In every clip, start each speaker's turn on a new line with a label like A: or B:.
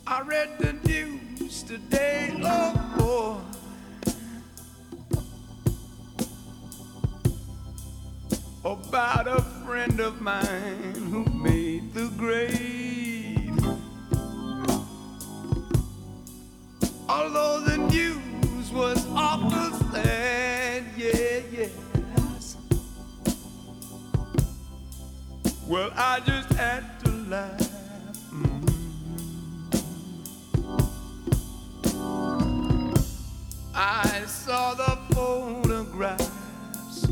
A: I read the news today, oh boy, about a friend of mine who made the grade. Although the news was awful sad, yeah, yes. Well, I just had to laugh. I saw the photographs.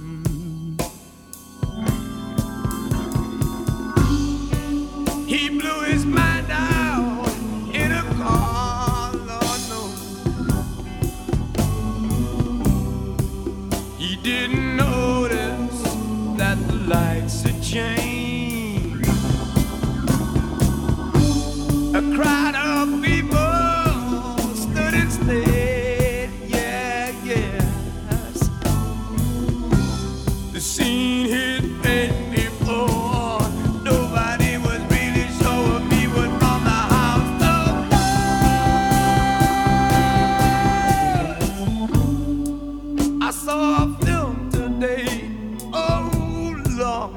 A: He blew his mind out in a car, Lord knows. He didn't notice that the lights had changed. A crowd of people stood instead, yeah, yes. The scene hit me before. Nobody was really sure if he was from the house of love. I saw a film today, oh Lord.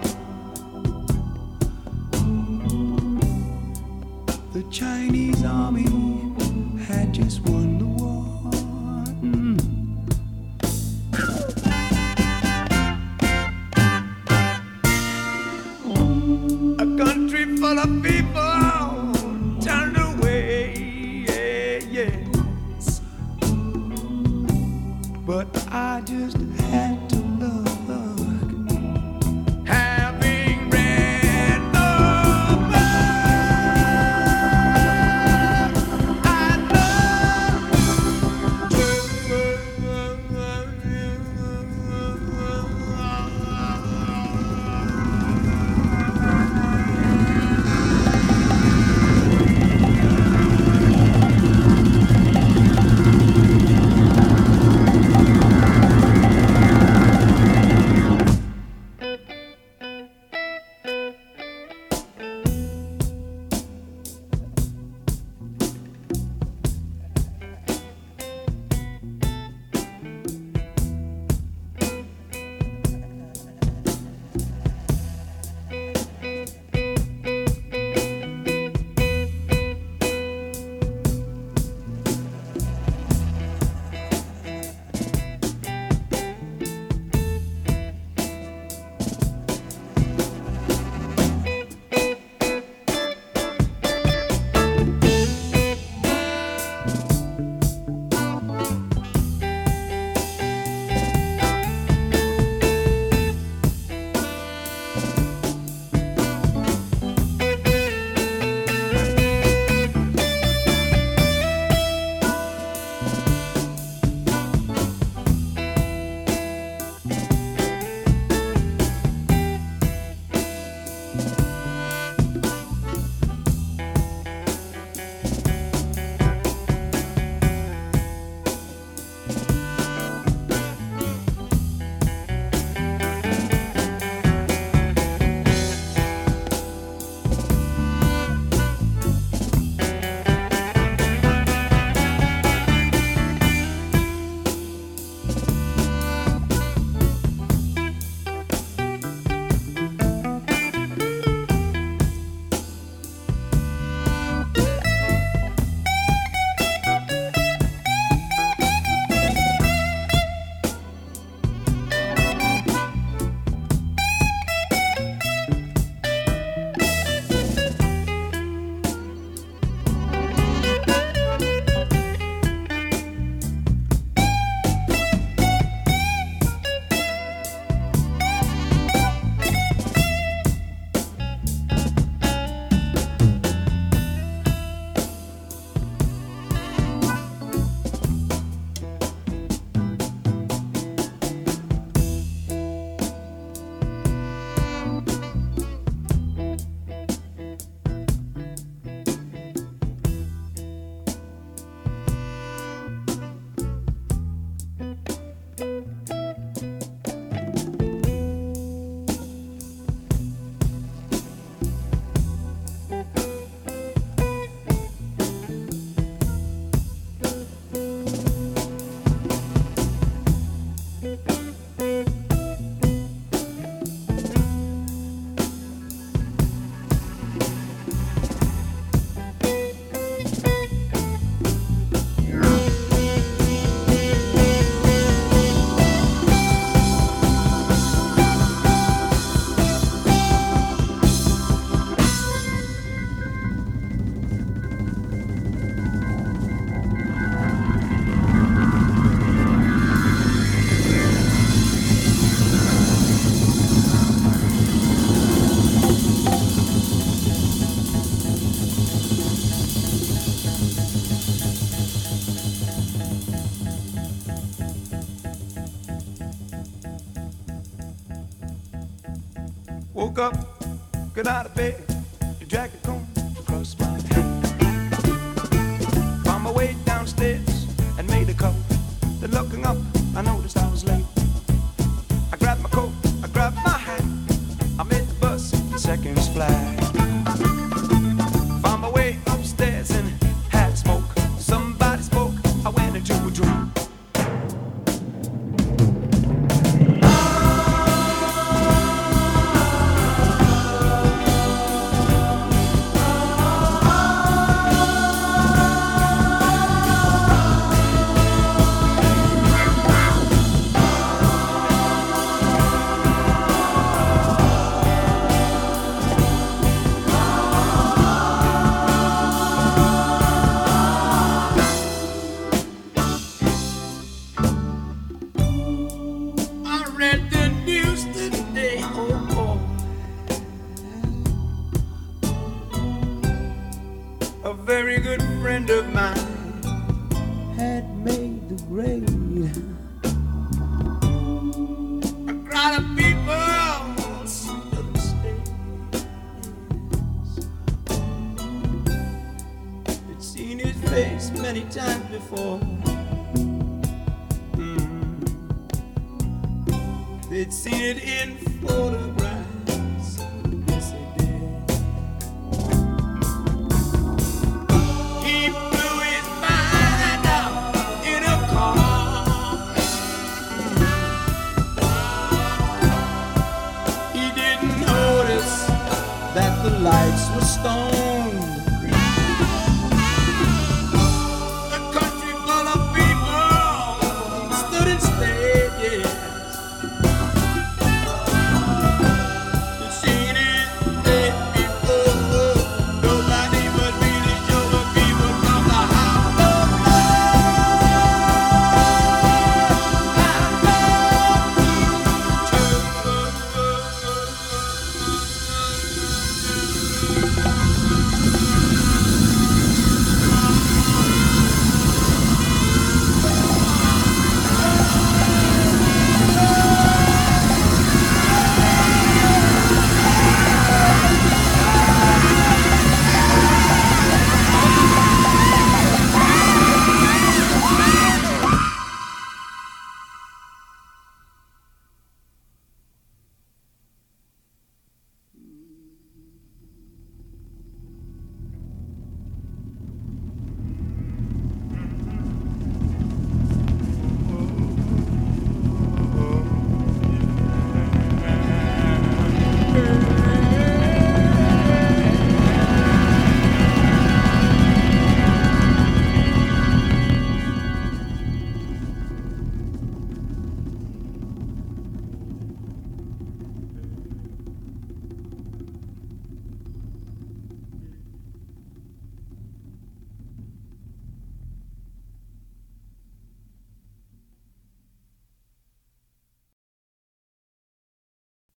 A: The Chinese army had just won the war. A country full of people turned away, yeah, yes. But I just had to look. Having read the book, I know Woke up, got out of bed, the jacket comb across my head. Found my way downstairs and made a cup. Then looking up, I noticed I was late. I grabbed my coat, I grabbed my hat. I made the bus, seconds flat. Found my way upstairs and had smoke. Somebody spoke, I went into a dream. A very good friend of mine had made the grade. A crowd of people stood the stage. They'd seen his face many times before. They'd seen it in photographs.